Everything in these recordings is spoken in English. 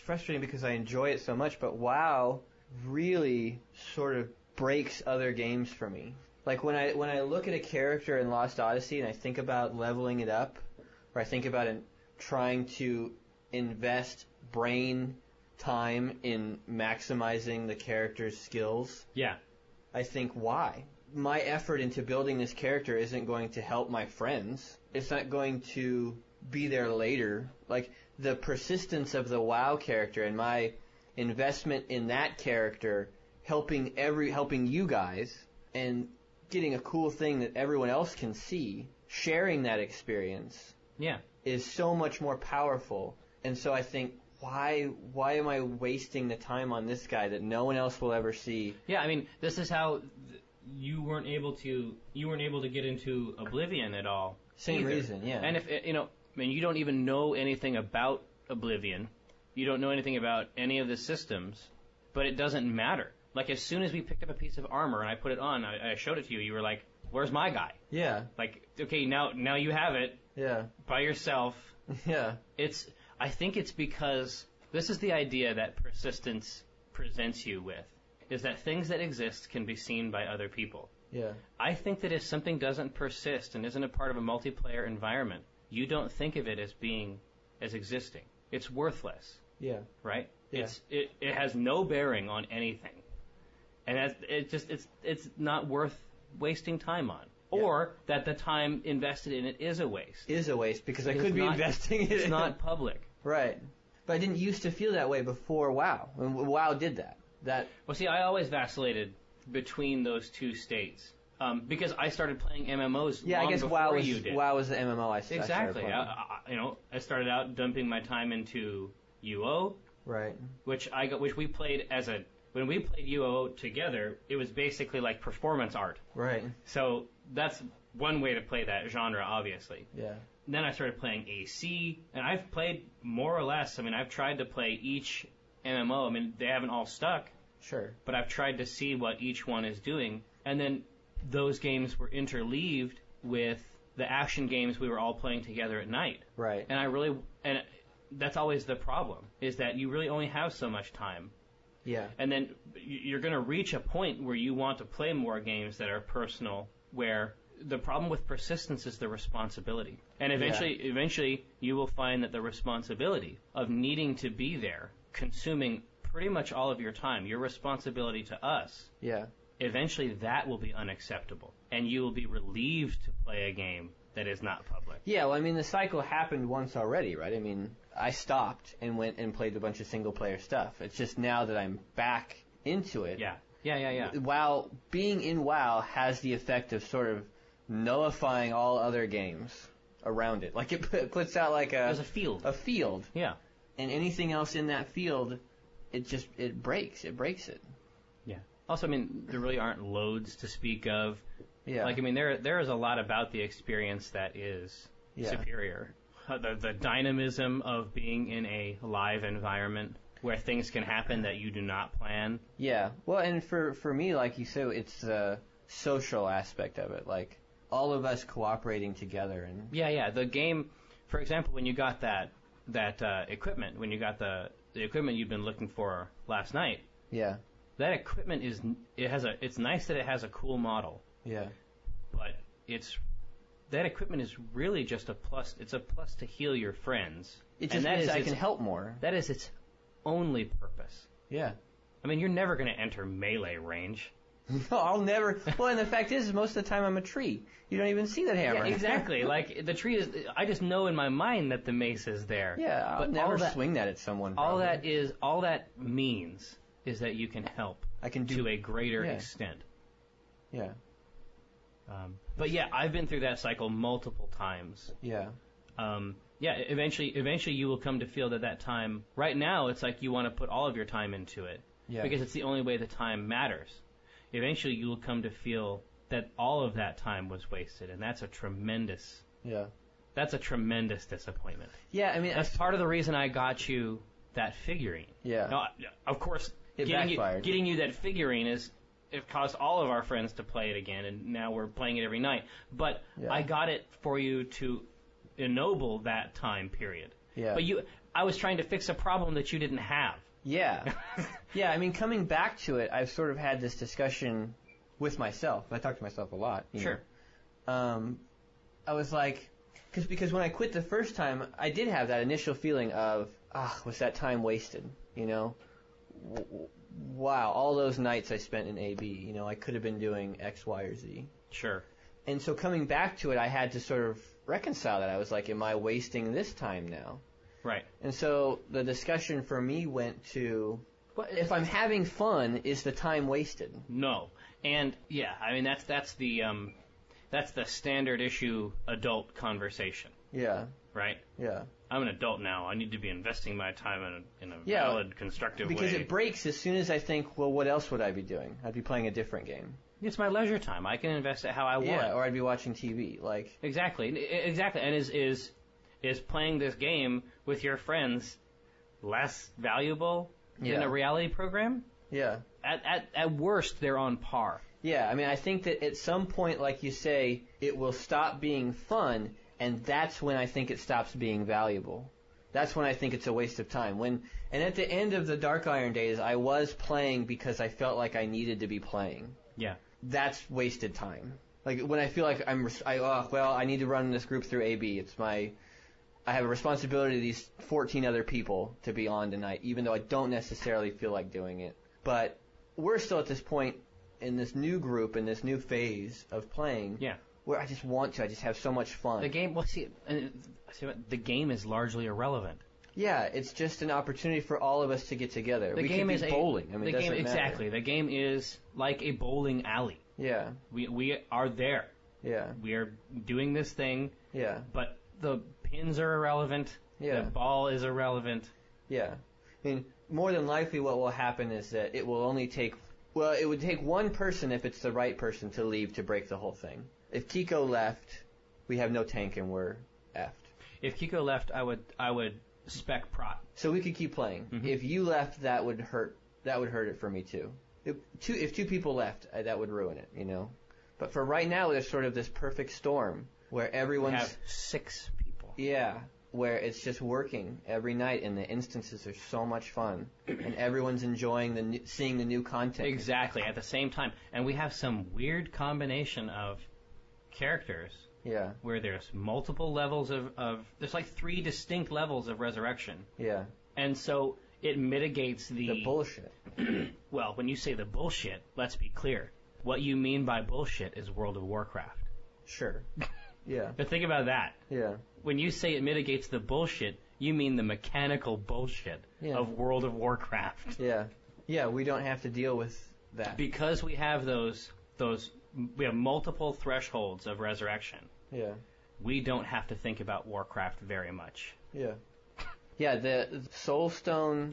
frustrating because I enjoy it so much, but WoW really sort of breaks other games for me. Like when I look at a character in Lost Odyssey and I think about leveling it up, or I think about trying to invest brain time in maximizing the character's skills, I think, why? My effort into building this character isn't going to help my friends. It's not going to be there later. Like, the persistence of the WoW character and my investment in that character helping you guys and getting a cool thing that everyone else can see, sharing that experience, is so much more powerful. And so I think, why am I wasting the time on this guy that no one else will ever see? Yeah, I mean, this is how you weren't able to get into Oblivion at all. Same either. reason, yeah. And if you don't even know anything about Oblivion, you don't know anything about any of the systems, but it doesn't matter. Like, as soon as we picked up a piece of armor and I put it on, I showed it to you, you were like, "Where's my guy?" Yeah. Like, okay, now you have it. Yeah. By yourself. Yeah. I think it's because this is the idea that persistence presents you with, is that things that exist can be seen by other people. Yeah. I think that if something doesn't persist and isn't a part of a multiplayer environment, you don't think of it as existing. It's worthless. Yeah. Right? Yeah. It has no bearing on anything. And it's not worth wasting time on. Yeah. Or that the time invested in it is a waste. Because I could be investing in it. It's not public. Right. But I didn't used to feel that way before WoW. When WoW did that. Well, see, I always vacillated between those two states. Because I started playing MMOs long before you did. WoW was the MMO I started Exactly. playing. I started out dumping my time into UO. Right. Which we played when we played UO together, it was basically like performance art. Right. So that's one way to play that genre, obviously. Yeah. And then I started playing AC, and I've played more or less. I mean, I've tried to play each MMO. I mean, they haven't all stuck. Sure. But I've tried to see what each one is doing. And then those games were interleaved with the action games we were all playing together at night. Right. And that's always the problem, is that you really only have so much time. Yeah. And then you're going to reach a point where you want to play more games that are personal, where the problem with persistence is the responsibility. And eventually you will find that the responsibility of needing to be there, consuming pretty much all of your time, your responsibility to us, eventually that will be unacceptable. And you will be relieved to play a game that is not public. Yeah, well, I mean, the cycle happened once already, right? I mean, I stopped and went and played a bunch of single-player stuff. It's just now that I'm back into it. Yeah. WoW, being in WoW has the effect of sort of nullifying all other games around it. Like, it puts out like there's a field. A field. Yeah. And anything else in that field, it breaks it. Yeah. Also, I mean, there really aren't loads to speak of. Yeah. Like, I mean, there is a lot about the experience that is superior. The dynamism of being in a live environment where things can happen that you do not plan. Yeah. Well, and for me, like you said, it's the social aspect of it. Like, all of us cooperating together. And Yeah. The game, for example, when you got that equipment, when you got the equipment you've been looking for last night. Yeah. That equipment it's nice that it has a cool model. Yeah. But that equipment is really just a plus. It's a plus to heal your friends. It just means I can help more. That is its only purpose. Yeah. I mean, you're never going to enter melee range. No, I'll never. Well, and the fact is, most of the time I'm a tree. You don't even see that hammer. Yeah, exactly. Like, the tree is. I just know in my mind that the mace is there. Yeah, I'll never swing that at someone. Probably. All that means is that you can help. I can to a greater extent. Yeah. But yeah, I've been through that cycle multiple times. Yeah. Eventually you will come to feel that time. Right now, it's like you want to put all of your time into it. Yeah. Because it's the only way the time matters. Eventually, you will come to feel that all of that time was wasted, and that's a tremendous. Yeah. That's a tremendous disappointment. Yeah, I mean, that's part of the reason I got you that figurine. Yeah. Now, of course, backfired. Getting you that figurine it caused all of our friends to play it again, and now we're playing it every night. But I got it for you to ennoble that time period. Yeah. I was trying to fix a problem that you didn't have. Yeah. Yeah, I mean, coming back to it, I've sort of had this discussion with myself. I talk to myself a lot. Sure. I was like, because when I quit the first time, I did have that initial feeling of, was that time wasted? You know? Wow, all those nights I spent in AB, you know, I could have been doing X, Y, or Z. Sure. And so coming back to it, I had to sort of reconcile that. I was like, am I wasting this time now? Right. And so the discussion for me went to, if I'm having fun, is the time wasted? No. And yeah, I mean that's the standard issue adult conversation. Yeah. Right? Yeah. I'm an adult now. I need to be investing my time in a valid, constructive way. Because it breaks as soon as I think, well, what else would I be doing? I'd be playing a different game. It's my leisure time. I can invest it how I want. Yeah, or I'd be watching TV. Like Exactly. And is playing this game with your friends less valuable than a reality program? Yeah. At worst, they're on par. Yeah, I mean, I think that at some point, like you say, it will stop being fun, and that's when I think it stops being valuable. That's when I think it's a waste of time. And at the end of the Dark Iron days, I was playing because I felt like I needed to be playing. Yeah. That's wasted time. Like when I feel like I need to run this group through AB. I have a responsibility to these 14 other people to be on tonight, even though I don't necessarily feel like doing it. But we're still at this point in this new group, in this new phase of playing. Yeah. Where I just have so much fun. The game, the game is largely irrelevant. Yeah, it's just an opportunity for all of us to get together. The game is bowling. I mean, it doesn't matter. Exactly. The game is like a bowling alley. Yeah. We are there. Yeah. We are doing this thing. Yeah. But the pins are irrelevant. Yeah. The ball is irrelevant. Yeah. I mean, more than likely what will happen is that it will only take, it would take one person if it's the right person to leave to break the whole thing. If Kiko left, we have no tank and we're effed. If Kiko left, I would spec prot. So we could keep playing. Mm-hmm. If you left, that would hurt it for me too. If two people left, that would ruin it, you know. But for right now, there's sort of this perfect storm where everyone's... We have 6 people. Yeah, where it's just working every night, and the instances are so much fun, and everyone's enjoying seeing the new content. Exactly, at the same time. And we have some weird combination of characters. Yeah. Where there's multiple levels of there's like 3 distinct levels of resurrection. Yeah. And so it mitigates the bullshit. Well, when you say the bullshit, let's be clear. What you mean by bullshit is World of Warcraft. Sure. Yeah. But think about that. Yeah. When you say it mitigates the bullshit, you mean the mechanical bullshit of World of Warcraft. Yeah. Yeah, we don't have to deal with that. Because we have we have multiple thresholds of resurrection. Yeah. We don't have to think about Warcraft very much. Yeah. Yeah, the Soulstone,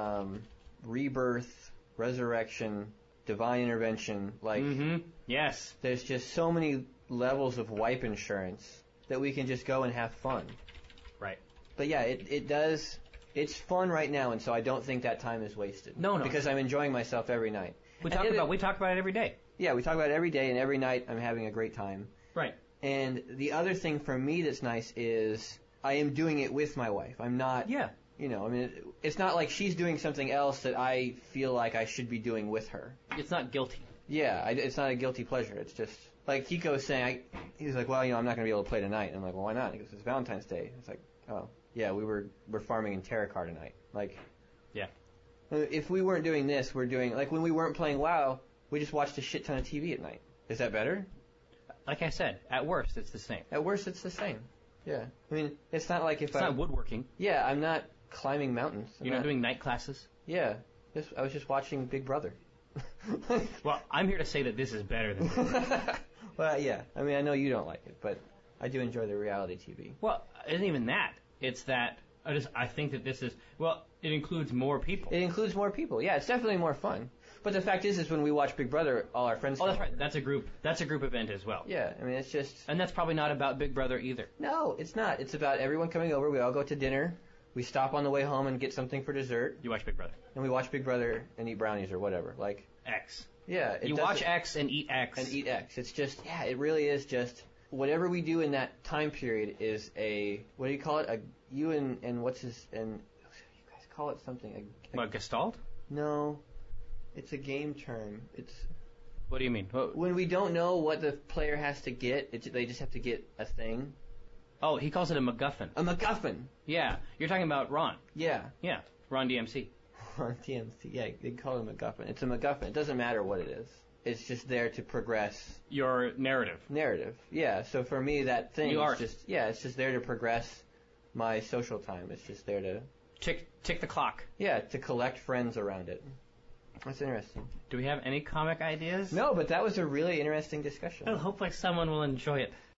Rebirth, Resurrection, Divine Intervention, Yes. There's just so many levels of wipe insurance that we can just go and have fun. Right. But yeah, it does. It's fun right now, and so I don't think that time is wasted. No. Because I'm enjoying myself every night. We talk about it every day. Yeah, we talk about it every day, and every night I'm having a great time. Right. And the other thing for me that's nice is I am doing it with my wife. I'm not. Yeah. You know, I mean, it's not like she's doing something else that I feel like I should be doing with her. It's not guilty. Yeah, it's not a guilty pleasure. It's just like Kiko was saying. He's like, well, I'm not going to be able to play tonight. And I'm like, well, why not? He goes, it's Valentine's Day. It's like, oh, yeah, we're farming in Terracar tonight. Like, yeah. If we weren't doing this, we're doing like when we weren't playing WoW, we just watched a shit ton of TV at night. Is that better? Like I said, at worst, it's the same. At worst, it's the same. Yeah. I mean, it's not like it's not woodworking. Yeah, I'm not climbing mountains. You're not doing night classes? Yeah. I was just watching Big Brother. Well, I'm here to say that this is better than that. Well, yeah. I mean, I know you don't like it, but I do enjoy the reality TV. Well, it isn't even that. It's that I think that this is, it includes more people. It includes more people. Yeah, it's definitely more fun. But the fact is when we watch Big Brother, all our friends. Oh, that's right. That's a group event as well. Yeah, I mean, it's just. And that's probably not about Big Brother either. No, it's not. It's about everyone coming over. We all go to dinner. We stop on the way home and get something for dessert. You watch Big Brother. And we watch Big Brother and eat brownies or whatever. Like X. Yeah. You watch X and eat X. And eat X. It's just, it really is just whatever we do in that time period is a, what do you call it? You and what's his, and you guys call it something. What, Gestalt? No, it's a game term. It's. What do you mean? When we don't know what the player has to get, they just have to get a thing. Oh, he calls it a MacGuffin. A MacGuffin. Yeah, you're talking about Ron. Yeah. Yeah, Ron DMC. Ron DMC. Yeah, they call it a MacGuffin. It's a MacGuffin. It doesn't matter what it is. It's just there to progress your narrative. Yeah. So for me, that thing is it's just there to progress my social time. It's just there to tick the clock. Yeah, to collect friends around it. That's interesting. Do we have any comic ideas? No, but that was a really interesting discussion. Well, hopefully someone will enjoy it.